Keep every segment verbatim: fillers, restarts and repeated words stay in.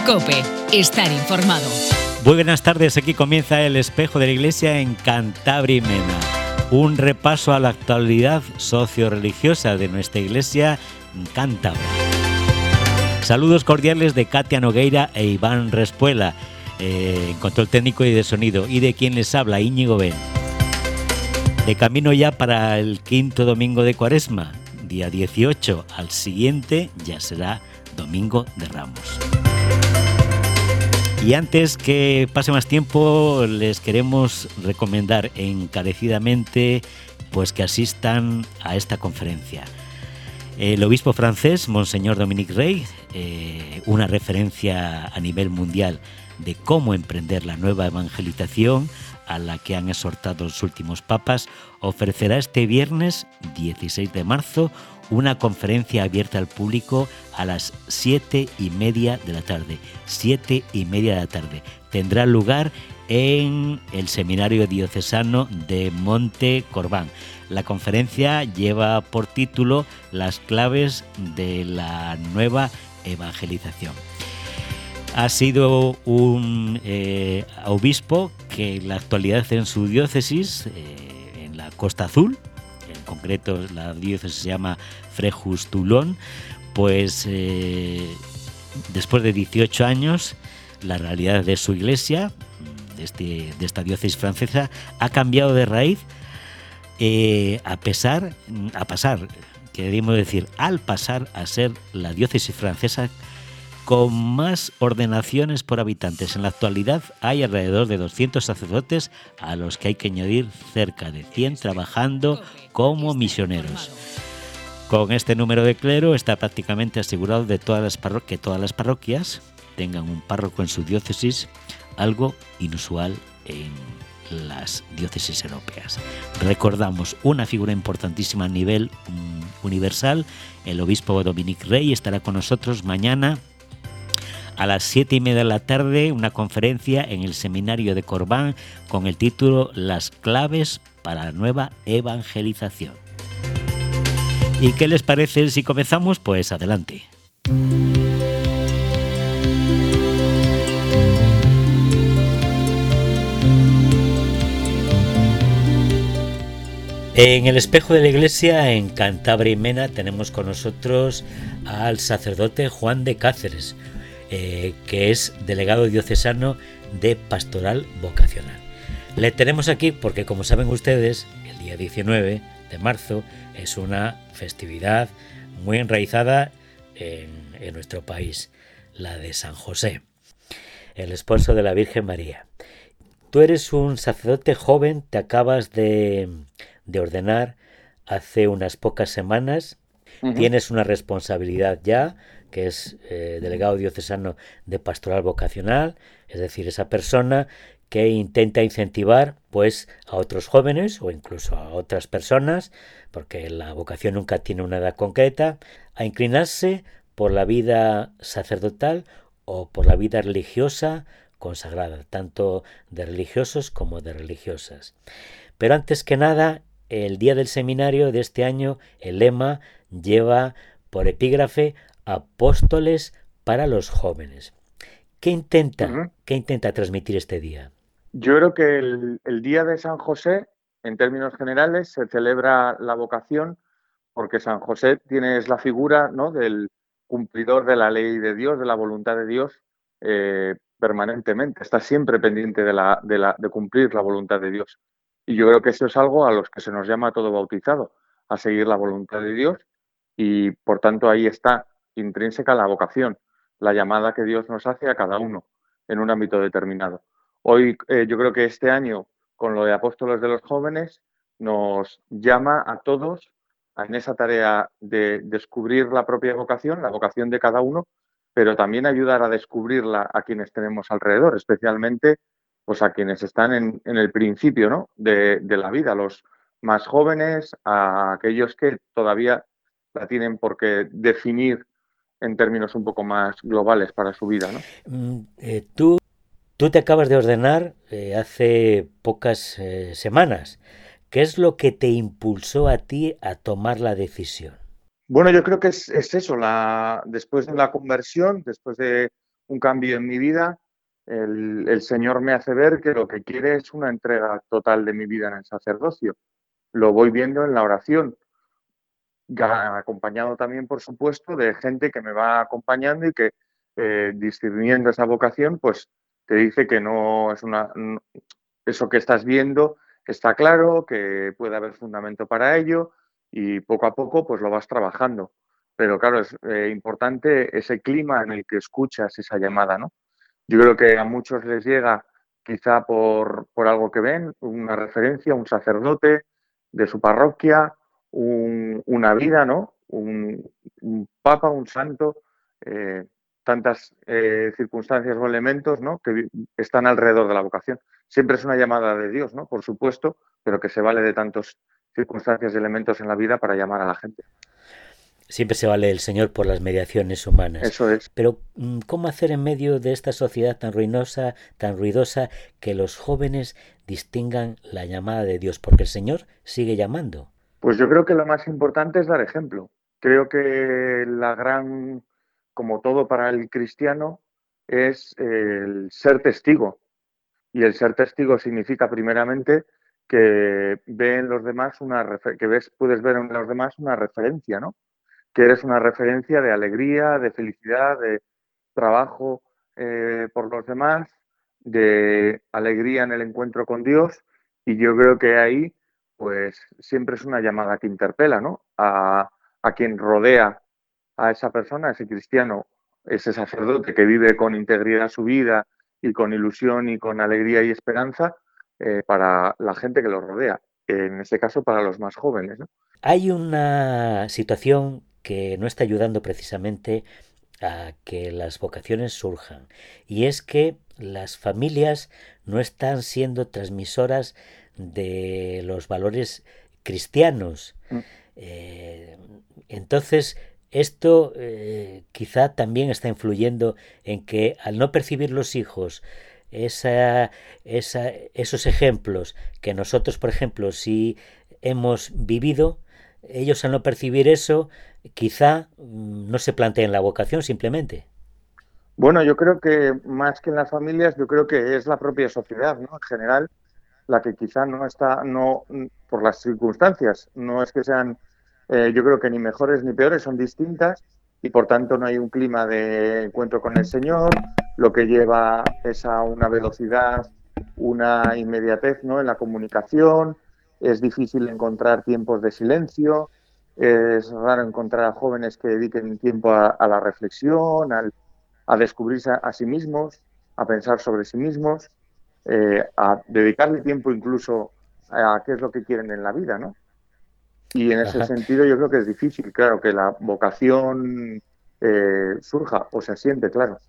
COPE. Estar informado. Muy buenas tardes, aquí comienza El Espejo de la Iglesia en Cantabria y Mena. Un repaso a la actualidad socio-religiosa de nuestra iglesia cántabra. Saludos cordiales de Katia Nogueira e Iván Respuela, eh, en control técnico y de sonido, y de quien les habla, Íñigo Ben. De camino ya para el quinto domingo de Cuaresma, día dieciocho, al siguiente ya será Domingo de Ramos. Y antes que pase más tiempo, les queremos recomendar encarecidamente pues que asistan a esta conferencia. El obispo francés, Monseñor Dominique Rey, eh, una referencia a nivel mundial de cómo emprender la nueva evangelización a la que han exhortado los últimos papas, ofrecerá este viernes dieciséis de marzo una conferencia abierta al público a las siete y media de la tarde. Siete y media de la tarde. Tendrá lugar en el Seminario Diocesano de Monte Corbán. La conferencia lleva por título Las claves de la nueva evangelización. Ha sido un eh, obispo que en la actualidad en su diócesis, eh, en la Costa Azul, en concreto la diócesis se llama Frejus Toulon, pues eh, después de dieciocho años, la realidad de su iglesia, de, este, de esta diócesis francesa, ha cambiado de raíz, eh, a pesar, a pasar, queremos decir, al pasar a ser la diócesis francesa con más ordenaciones por habitantes. En la actualidad hay alrededor de doscientos sacerdotes, a los que hay que añadir cerca de cien trabajando como misioneros. Con este número de clero está prácticamente asegurado de todas las parro- que todas las parroquias tengan un párroco en su diócesis, algo inusual en las diócesis europeas. Recordamos una figura importantísima a nivel um, universal, el obispo Dominique Rey estará con nosotros mañana a las siete y media de la tarde, una conferencia en el Seminario de Corbán con el título Las claves para la nueva evangelización. ¿Y qué les parece si comenzamos? Pues adelante. En el Espejo de la Iglesia, en Cantabria y Mena, tenemos con nosotros al sacerdote Juan de Cáceres, Eh, que es delegado diocesano de Pastoral Vocacional. Le tenemos aquí porque, como saben ustedes, el día diecinueve de marzo es una festividad muy enraizada en, en nuestro país, la de San José, el esposo de la Virgen María. Tú eres un sacerdote joven, te acabas de, de ordenar hace unas pocas semanas, uh-huh. Tienes una responsabilidad ya, que es eh, delegado diocesano de Pastoral Vocacional, es decir, esa persona que intenta incentivar pues a otros jóvenes o incluso a otras personas, porque la vocación nunca tiene una edad concreta, a inclinarse por la vida sacerdotal o por la vida religiosa consagrada, tanto de religiosos como de religiosas. Pero antes que nada, el día del seminario de este año, el lema lleva por epígrafe Apóstoles para los jóvenes. ¿Qué intenta, uh-huh. ¿Qué intenta transmitir este día? Yo creo que el, el Día de San José, en términos generales, se celebra la vocación porque San José tiene, es la figura, ¿no?, del cumplidor de la ley de Dios, de la voluntad de Dios, eh, permanentemente. Está siempre pendiente de, la, de, la, de cumplir la voluntad de Dios. Y yo creo que eso es algo a los que se nos llama a todo bautizado, a seguir la voluntad de Dios. Y, por tanto, ahí está intrínseca la vocación, la llamada que Dios nos hace a cada uno en un ámbito determinado. Hoy eh, yo creo que este año, con lo de Apóstoles de los Jóvenes, nos llama a todos en esa tarea de descubrir la propia vocación, la vocación de cada uno, pero también ayudar a descubrirla a quienes tenemos alrededor, especialmente pues, a quienes están en, en el principio, ¿no?, de, de la vida, los más jóvenes, a aquellos que todavía la tienen por qué definir en términos un poco más globales para su vida, ¿no? Mm, eh, tú, tú te acabas de ordenar eh, hace pocas eh, semanas. ¿Qué es lo que te impulsó a ti a tomar la decisión? Bueno, yo creo que es, es eso, la, después de la conversión, después de un cambio en mi vida, el, el Señor me hace ver que lo que quiere es una entrega total de mi vida en el sacerdocio. Lo voy viendo en la oración, acompañado también, por supuesto, de gente que me va acompañando y que, eh, discerniendo esa vocación, pues te dice que no es una, no, eso que estás viendo está claro, que puede haber fundamento para ello y poco a poco pues lo vas trabajando. Pero claro, es eh, importante ese clima en el que escuchas esa llamada, ¿no? Yo creo que a muchos les llega quizá por, por algo que ven, una referencia, un sacerdote de su parroquia, un, una vida, ¿no? Un, un papa, un santo, eh, tantas eh, circunstancias o elementos, ¿no? Que están alrededor de la vocación. Siempre es una llamada de Dios, ¿no? Por supuesto, pero que se vale de tantas circunstancias y elementos en la vida para llamar a la gente. Siempre se vale el Señor por las mediaciones humanas. Eso es. Pero ¿cómo hacer en medio de esta sociedad tan ruinosa, tan ruidosa, que los jóvenes distingan la llamada de Dios? Porque el Señor sigue llamando. Pues yo creo que lo más importante es dar ejemplo. Creo que la gran, como todo para el cristiano, es el ser testigo. Y el ser testigo significa primeramente que ve en los demás una que ves, puedes ver en los demás una referencia, ¿no? Que eres una referencia de alegría, de felicidad, de trabajo eh, por los demás, de alegría en el encuentro con Dios. Y yo creo que ahí, pues siempre es una llamada que interpela, ¿no? A, a quien rodea a esa persona, a ese cristiano, ese sacerdote que vive con integridad su vida y con ilusión y con alegría y esperanza, eh, para la gente que lo rodea, en este caso para los más jóvenes, ¿no? Hay una situación que no está ayudando precisamente a que las vocaciones surjan, y es que las familias no están siendo transmisoras de los valores cristianos. Mm. Eh, entonces, esto eh, quizá también está influyendo en que al no percibir los hijos esa, esa, esos ejemplos que nosotros, por ejemplo, sí hemos vivido, ellos al no percibir eso, quizá no se planteen la vocación simplemente. Bueno, yo creo que más que en las familias, yo creo que es la propia sociedad, ¿no? En general, la que quizá no está, no, por las circunstancias, no es que sean, eh, yo creo que ni mejores ni peores, son distintas y por tanto no hay un clima de encuentro con el Señor, lo que lleva es a una velocidad, una inmediatez, ¿no? En la comunicación, es difícil encontrar tiempos de silencio, es raro encontrar a jóvenes que dediquen tiempo a, a la reflexión, al, a descubrirse a, a sí mismos, a pensar sobre sí mismos. Eh, a dedicarle tiempo incluso a qué es lo que quieren en la vida, ¿no? Y en ese Ajá. sentido yo creo que es difícil, claro, que la vocación eh, surja o se asiente, claro.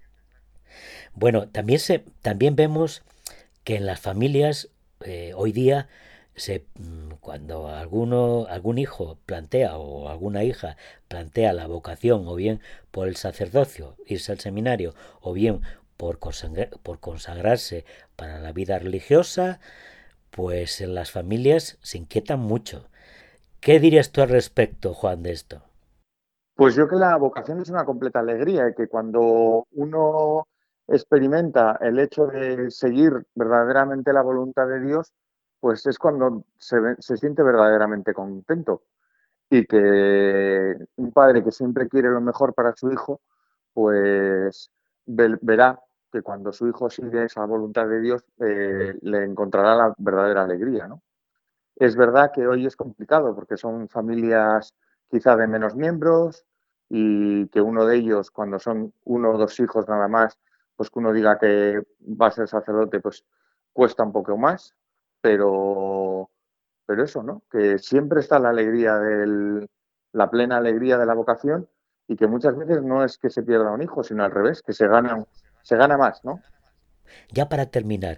Bueno, también, se, también vemos que en las familias eh, hoy día se, cuando alguno, algún hijo plantea o alguna hija plantea la vocación o bien por el sacerdocio, irse al seminario, o bien por, consagrar, por consagrarse para la vida religiosa, pues en las familias se inquietan mucho. ¿Qué dirías tú al respecto, Juan, de esto? Pues yo creo que la vocación es una completa alegría y que cuando uno experimenta el hecho de seguir verdaderamente la voluntad de Dios, pues es cuando se, se siente verdaderamente contento. Y que un padre que siempre quiere lo mejor para su hijo, pues verá que cuando su hijo sigue esa voluntad de Dios, eh, le encontrará la verdadera alegría, ¿no? Es verdad que hoy es complicado porque son familias quizá de menos miembros y que uno de ellos, cuando son uno o dos hijos nada más, pues que uno diga que va a ser sacerdote, pues cuesta un poco más, pero, pero eso, ¿no? Que siempre está la alegría del, la plena alegría de la vocación y que muchas veces no es que se pierda un hijo, sino al revés, que se gana, se gana más, ¿no? Ya para terminar,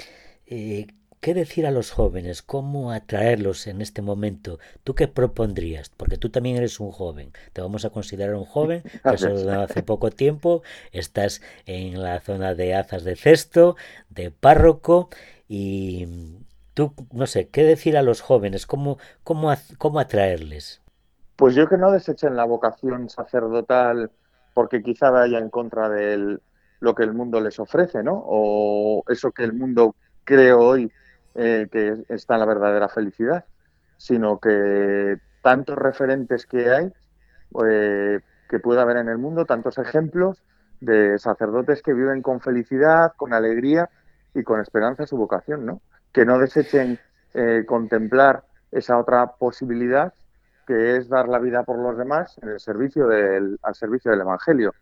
eh, ¿qué decir a los jóvenes? ¿Cómo atraerlos en este momento? ¿Tú qué propondrías? Porque tú también eres un joven. Te vamos a considerar un joven, que Gracias. solo hace poco tiempo estás en la zona de Azas de Cesto, de párroco, y tú, no sé, ¿qué decir a los jóvenes? ¿Cómo, cómo, cómo atraerles? Pues yo que no desechen la vocación sacerdotal porque quizá vaya en contra del, lo que el mundo les ofrece, ¿no? O eso que el mundo cree hoy eh, que está en la verdadera felicidad, sino que tantos referentes que hay, eh, que puede haber en el mundo, tantos ejemplos de sacerdotes que viven con felicidad, con alegría y con esperanza su vocación, ¿no? Que no desechen eh, contemplar esa otra posibilidad que es dar la vida por los demás en el servicio del, al servicio del Evangelio,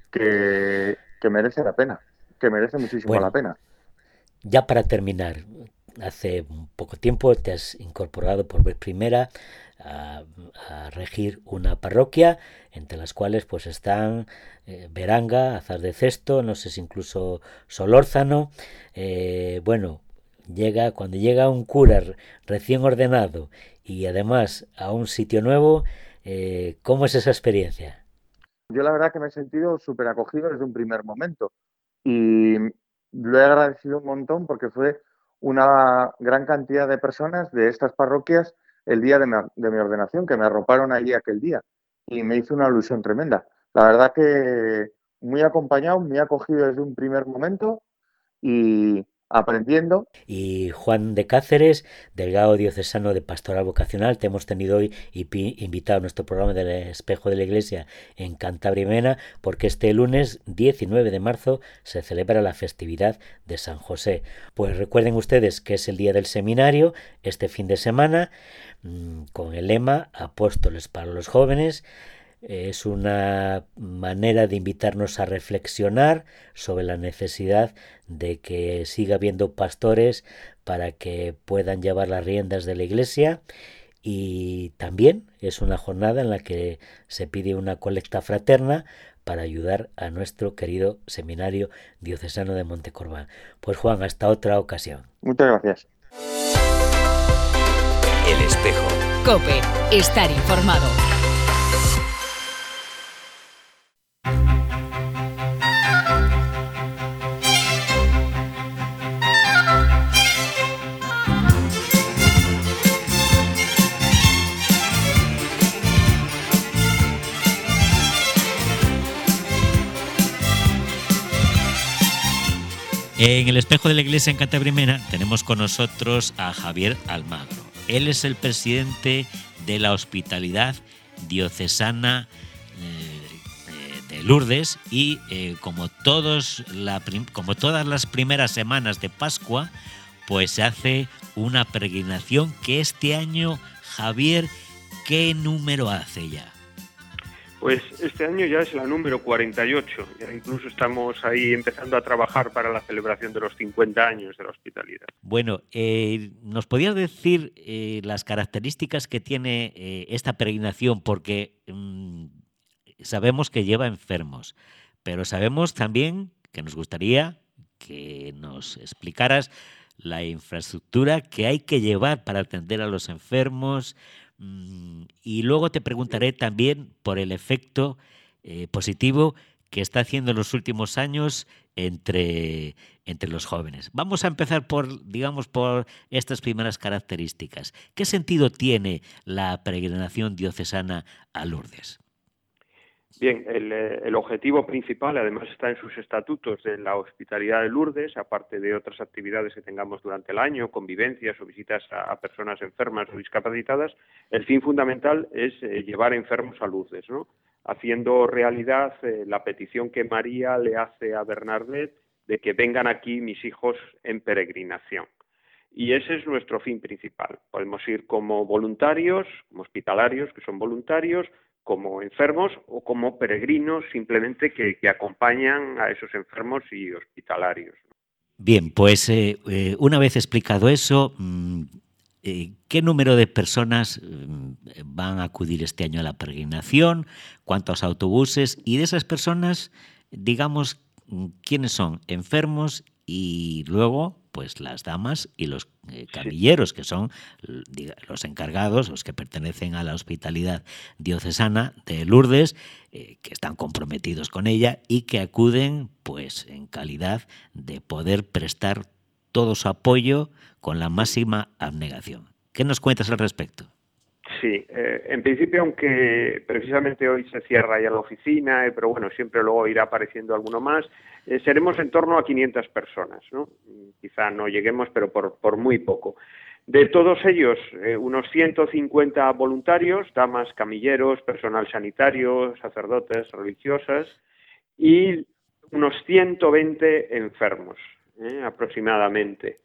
que, que merece la pena, que merece muchísimo Bueno, la pena. ya para terminar, hace poco tiempo te has incorporado por vez primera a, a regir una parroquia, entre las cuales pues están eh, Beranga, Azar de Cesto, no sé si incluso Solórzano. Eh, bueno, llega cuando llega un cura recién ordenado y además a un sitio nuevo, eh, ¿cómo es esa experiencia? Yo la verdad que me he sentido súper acogido desde un primer momento y lo he agradecido un montón porque fue una gran cantidad de personas de estas parroquias el día de mi, de mi ordenación, que me arroparon allí aquel día y me hizo una ilusión tremenda. La verdad que muy acompañado, muy acogido desde un primer momento y aprendiendo. Y Juan de Cáceres, delegado diocesano de Pastoral Vocacional, te hemos tenido hoy y invitado a nuestro programa del Espejo de la Iglesia en Cantabria y Mena, porque este lunes diecinueve de marzo se celebra la festividad de San José. Pues recuerden ustedes que es el día del seminario, este fin de semana, con el lema Apóstoles para los jóvenes. Es una manera de invitarnos a reflexionar sobre la necesidad de que siga habiendo pastores para que puedan llevar las riendas de la Iglesia, y también es una jornada en la que se pide una colecta fraterna para ayudar a nuestro querido Seminario Diocesano de Montecorbán. Pues Juan, hasta otra ocasión. Muchas gracias. El Espejo. COPE. Estar informado. En el Espejo de la Iglesia en Cantabria y Mena tenemos con nosotros a Javier Almagro. Él es el presidente de la Hospitalidad Diocesana eh, de Lourdes y eh, como, todos la, como todas las primeras semanas de Pascua, pues se hace una peregrinación que este año, Javier, ¿qué número hace ya? Pues este año ya es la número cuarenta y ocho, ya incluso estamos ahí empezando a trabajar para la celebración de los cincuenta años de la hospitalidad. Bueno, eh, ¿nos podías decir eh, las características que tiene eh, esta peregrinación? Porque mmm, sabemos que lleva enfermos, pero sabemos también que nos gustaría que nos explicaras la infraestructura que hay que llevar para atender a los enfermos. Y luego te preguntaré también por el efecto eh, positivo que está haciendo en los últimos años entre, entre los jóvenes. Vamos a empezar por, digamos, por estas primeras características. ¿Qué sentido tiene la peregrinación diocesana a Lourdes? Bien, el, el objetivo principal, además está en sus estatutos de la Hospitalidad de Lourdes, aparte de otras actividades que tengamos durante el año, convivencias o visitas a, a personas enfermas o discapacitadas, el fin fundamental es eh, llevar enfermos a Lourdes, ¿no? Haciendo realidad eh, la petición que María le hace a Bernadette de que vengan aquí mis hijos en peregrinación. Y ese es nuestro fin principal. Podemos ir como voluntarios, como hospitalarios, que son voluntarios, como enfermos o como peregrinos simplemente que, que acompañan a esos enfermos y hospitalarios. Bien, pues eh, eh, una vez explicado eso, eh, ¿qué número de personas eh, van a acudir este año a la peregrinación? ¿Cuántos autobuses? Y de esas personas, digamos, ¿quiénes son? Enfermos y luego pues las damas y los eh, camilleros, que son diga, los encargados, los que pertenecen a la Hospitalidad Diocesana de Lourdes, eh, que están comprometidos con ella y que acuden pues en calidad de poder prestar todo su apoyo con la máxima abnegación. ¿Qué nos cuentas al respecto? Sí, eh, en principio, aunque precisamente hoy se cierra ya la oficina, eh, pero bueno, siempre luego irá apareciendo alguno más, eh, seremos en torno a quinientas personas, ¿no? Quizá no lleguemos, pero por, por muy poco. De todos ellos, eh, unos ciento cincuenta voluntarios, damas, camilleros, personal sanitario, sacerdotes, religiosas, y unos ciento veinte enfermos, eh, aproximadamente,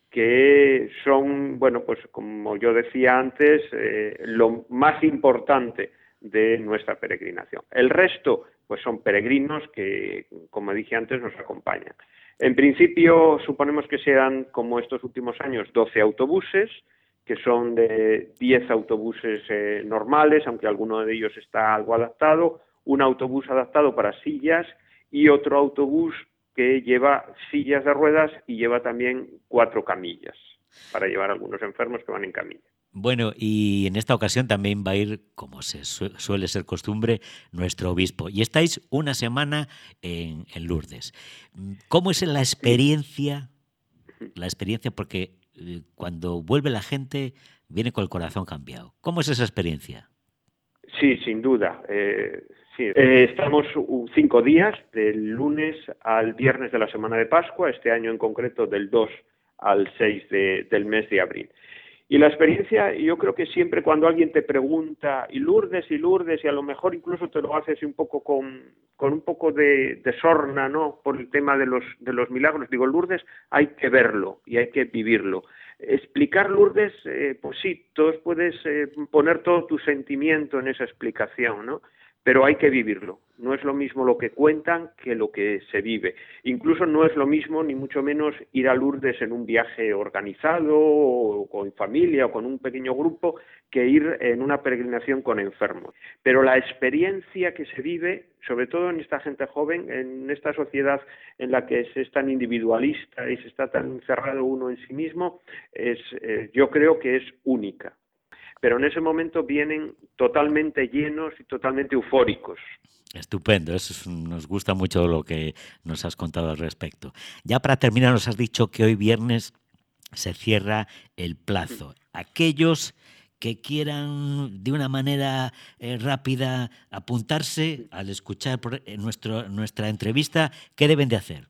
que son, bueno, pues como yo decía antes, eh, lo más importante de nuestra peregrinación. El resto, pues son peregrinos que, como dije antes, nos acompañan. En principio, suponemos que sean, como estos últimos años, doce autobuses, que son de diez autobuses eh, normales, aunque alguno de ellos está algo adaptado, un autobús adaptado para sillas y otro autobús que lleva sillas de ruedas y lleva también cuatro camillas, para llevar a algunos enfermos que van en camilla. Bueno, y en esta ocasión también va a ir, como se su suele ser costumbre, nuestro obispo. Y estáis una semana en, en Lourdes. ¿Cómo es la experiencia? La experiencia, porque eh, cuando vuelve la gente viene con el corazón cambiado. ¿Cómo es esa experiencia? Sí, sin duda. Eh, sí. eh, estamos cinco días, del lunes al viernes de la semana de Pascua, este año en concreto del dos al seis de, del mes de abril. Y la experiencia, yo creo que siempre cuando alguien te pregunta, y Lourdes, y Lourdes, y a lo mejor incluso te lo haces un poco con, con un poco de, de sorna, ¿no?, por el tema de los, de los milagros. Digo, Lourdes hay que verlo y hay que vivirlo. Explicar Lourdes, eh, pues sí, todos puedes eh, poner todo tu sentimiento en esa explicación, ¿no?, pero hay que vivirlo. No es lo mismo lo que cuentan que lo que se vive. Incluso no es lo mismo, ni mucho menos, ir a Lourdes en un viaje organizado, o con familia, o con un pequeño grupo, que ir en una peregrinación con enfermos. Pero la experiencia que se vive, sobre todo en esta gente joven, en esta sociedad en la que se es tan individualista y se está tan encerrado uno en sí mismo, es, eh, yo creo que es única. Pero en ese momento vienen totalmente llenos y totalmente eufóricos. Estupendo, eso es, nos gusta mucho lo que nos has contado al respecto. Ya para terminar, nos has dicho que hoy viernes se cierra el plazo. Aquellos que quieran de una manera eh, rápida apuntarse al escuchar por, eh, nuestro, nuestra entrevista, ¿qué deben de hacer?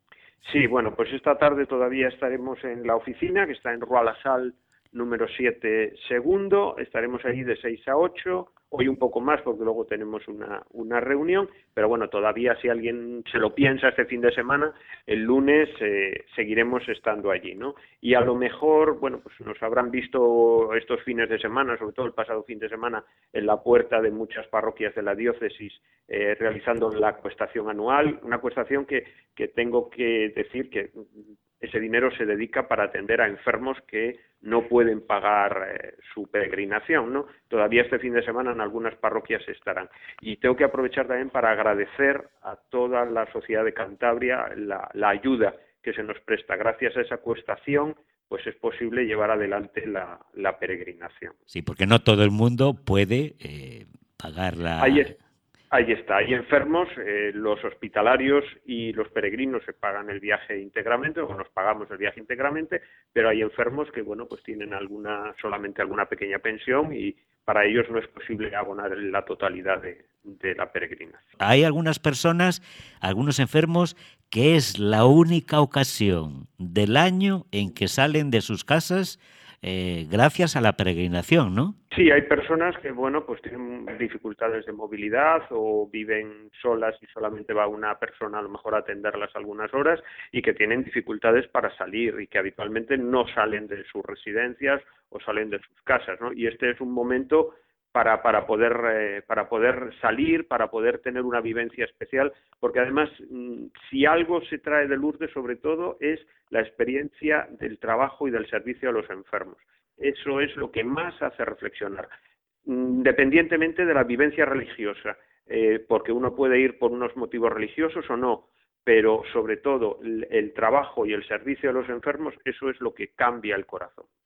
Sí, bueno, pues esta tarde todavía estaremos en la oficina, que está en Rua La Sal, número siete segundo, estaremos allí de seis a ocho, hoy un poco más porque luego tenemos una, una reunión, pero bueno, todavía si alguien se lo piensa este fin de semana, el lunes eh, seguiremos estando allí, ¿no? Y a lo mejor, bueno, pues nos habrán visto estos fines de semana, sobre todo el pasado fin de semana, en la puerta de muchas parroquias de la diócesis, eh, realizando la acuestación anual, una acuestación que, que tengo que decir que ese dinero se dedica para atender a enfermos que no pueden pagar eh, su peregrinación, ¿no? Todavía este fin de semana en algunas parroquias estarán. Y tengo que aprovechar también para agradecer a toda la sociedad de Cantabria la, la ayuda que se nos presta. Gracias a esa acuestación, pues es posible llevar adelante la, la peregrinación. Sí, porque no todo el mundo puede eh, pagar la... Ahí es. Ahí está, hay enfermos, eh, los hospitalarios y los peregrinos se pagan el viaje íntegramente, o nos pagamos el viaje íntegramente, pero hay enfermos que, bueno, pues tienen alguna, solamente alguna pequeña pensión y para ellos no es posible abonar la totalidad de, de la peregrinación. Hay algunas personas, algunos enfermos, que es la única ocasión del año en que salen de sus casas Eh, gracias a la peregrinación, ¿no? Sí, hay personas que, bueno, pues tienen dificultades de movilidad o viven solas y solamente va una persona a lo mejor a atenderlas algunas horas y que tienen dificultades para salir y que habitualmente no salen de sus residencias o salen de sus casas, ¿no? Y este es un momento para, para, poder, eh, para poder salir, para poder tener una vivencia especial, porque además, si algo se trae de Lourdes, sobre todo, es la experiencia del trabajo y del servicio a los enfermos. Eso es lo que más hace reflexionar, independientemente de la vivencia religiosa, eh, porque uno puede ir por unos motivos religiosos o no, pero sobre todo el, el trabajo y el servicio a los enfermos, eso es lo que cambia el corazón.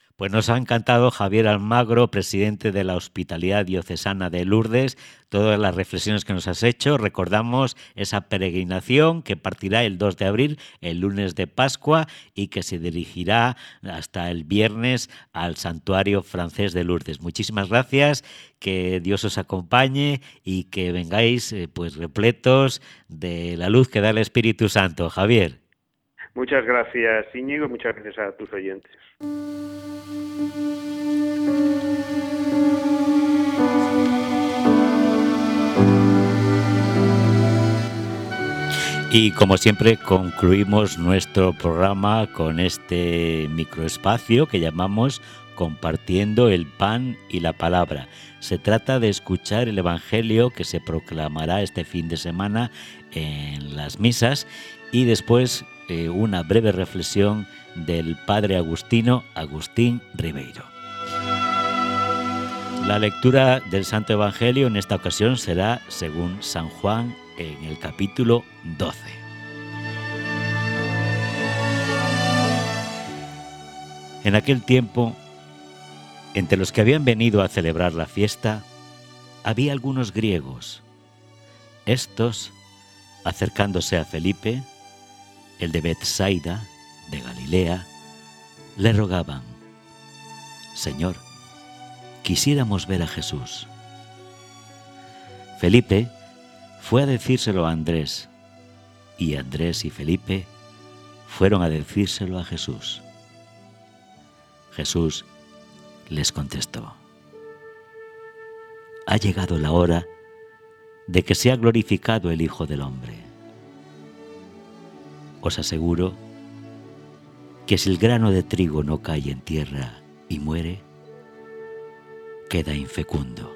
Pues nos ha encantado, Javier Almagro, presidente de la Hospitalidad Diocesana de Lourdes, todas las reflexiones que nos has hecho. Recordamos esa peregrinación que partirá el dos de abril, el lunes de Pascua, y que se dirigirá hasta el viernes al Santuario Francés de Lourdes. Muchísimas gracias, que Dios os acompañe y que vengáis eh, pues repletos de la luz que da el Espíritu Santo. Javier. Muchas gracias, Íñigo, y muchas gracias a tus oyentes. Y como siempre concluimos nuestro programa con este microespacio que llamamos Compartiendo el Pan y la Palabra. Se trata de escuchar el Evangelio que se proclamará este fin de semana en las misas y después eh, una breve reflexión del Padre Agustino Agustín Ribeiro. La lectura del Santo Evangelio en esta ocasión será según San Juan en el capítulo doce. En aquel tiempo, entre los que habían venido a celebrar la fiesta, había algunos griegos. Estos, acercándose a Felipe, el de Betsaida, de Galilea, le rogaban: Señor, quisiéramos ver a Jesús. Felipe fue a decírselo a Andrés, y Andrés y Felipe fueron a decírselo a Jesús. Jesús les contestó: ha llegado la hora de que sea glorificado el Hijo del Hombre. Os aseguro que si el grano de trigo no cae en tierra y muere, queda infecundo.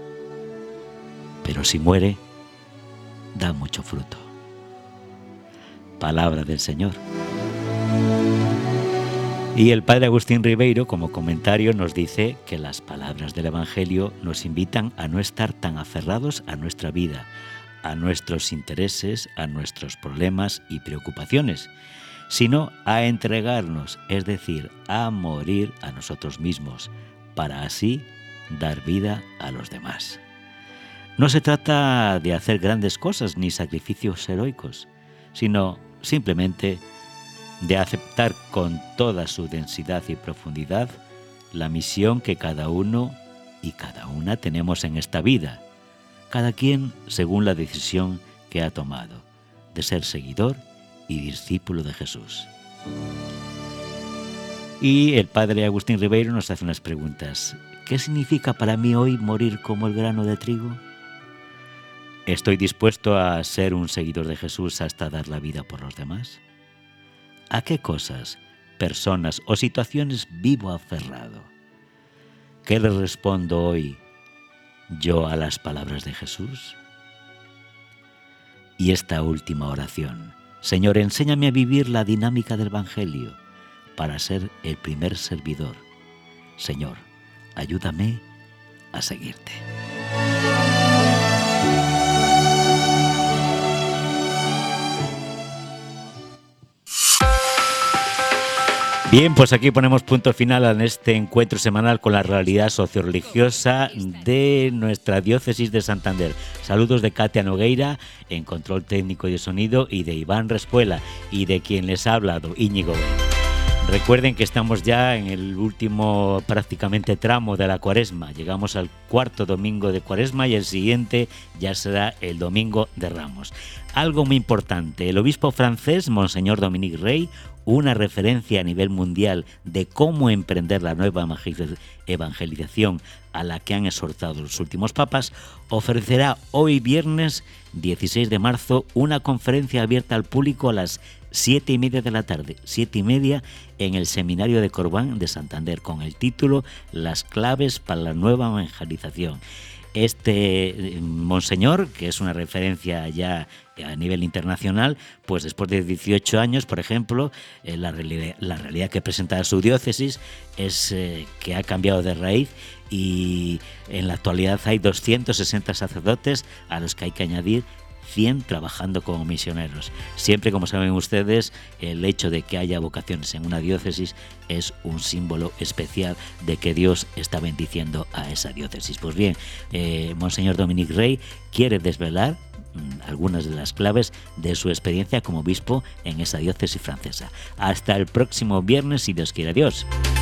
Pero si muere, da mucho fruto. Palabra del Señor. Y el Padre Agustín Ribeiro, como comentario, nos dice que las palabras del Evangelio nos invitan a no estar tan aferrados a nuestra vida, a nuestros intereses, a nuestros problemas y preocupaciones, sino a entregarnos, es decir, a morir a nosotros mismos, para así dar vida a los demás. No se trata de hacer grandes cosas ni sacrificios heroicos, sino simplemente de aceptar con toda su densidad y profundidad la misión que cada uno y cada una tenemos en esta vida, cada quien según la decisión que ha tomado de ser seguidor y discípulo de Jesús. Y el Padre Agustín Ribeiro nos hace unas preguntas. ¿Qué significa para mí hoy morir como el grano de trigo? ¿Estoy dispuesto a ser un seguidor de Jesús hasta dar la vida por los demás? ¿A qué cosas, personas o situaciones vivo aferrado? ¿Qué le respondo hoy yo a las palabras de Jesús? Y esta última oración: Señor, enséñame a vivir la dinámica del Evangelio para ser el primer servidor. Señor, ayúdame a seguirte. Bien, pues aquí ponemos punto final a este encuentro semanal con la realidad socioreligiosa de nuestra diócesis de Santander. Saludos de Katia Nogueira en control técnico y de sonido, y de Iván Respuela, y de quien les ha hablado, Íñigo Ben. Recuerden que estamos ya en el último prácticamente tramo de la Cuaresma. Llegamos al cuarto domingo de Cuaresma y el siguiente ya será el domingo de Ramos. Algo muy importante: el obispo francés, Monseñor Dominique Rey, una referencia a nivel mundial de cómo emprender la nueva evangelización a la que han exhortado los últimos papas, ofrecerá hoy viernes dieciséis de marzo una conferencia abierta al público a las siete y media de la tarde, siete y media en el Seminario de Corbán de Santander, con el título Las claves para la nueva evangelización. Este monseñor, que es una referencia ya a nivel internacional, pues después de dieciocho años, por ejemplo, eh, la, realidad, la realidad que presenta su diócesis es eh, que ha cambiado de raíz, y en la actualidad hay doscientos sesenta sacerdotes a los que hay que añadir cien trabajando como misioneros. Siempre, como saben ustedes, el hecho de que haya vocaciones en una diócesis es un símbolo especial de que Dios está bendiciendo a esa diócesis. Pues bien, eh, Monseñor Dominique Rey quiere desvelar mmm, algunas de las claves de su experiencia como obispo en esa diócesis francesa. Hasta el próximo viernes, si Dios quiere. Adiós.